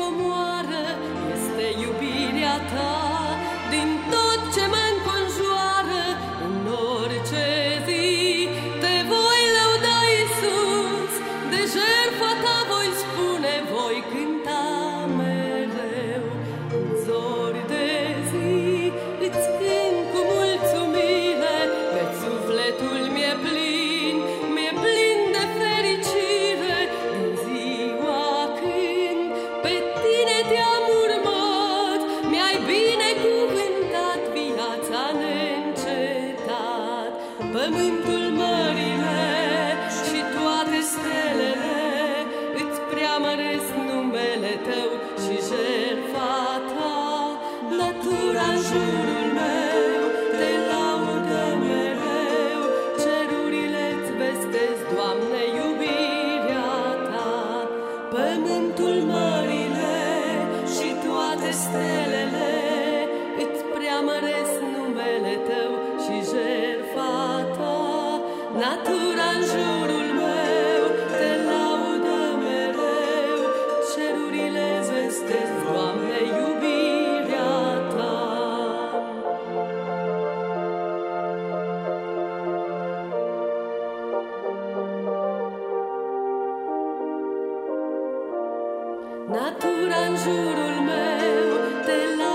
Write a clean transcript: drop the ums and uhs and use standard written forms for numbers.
comoară este iubirea ta. Din tot ce mă înconjoară, în orice zi, te voi lăuda, Iisus, de jertfa ta voi spune, voi cânta mereu. În zori de zi îți cânt cu mulțumire, pe sufletul mi-e plin de fericire. Din ziua când pe tine te-am urmat, mi-ai binecuvântat viața neîncetat. Pământul, mările și toate stelele îți preamăresc numele tău și jertfa ta. Natura în jurul meu te laudă mereu, cerurile-ți vestesc, Doamne, iubirea ta. Pământul, mările și toate stelele îți preamăresc numele tău și jertfa ta. Natura în jurul meu te laudă mereu, cerurile vestesc, Doamne, iubirea ta. Natura în jurul meu te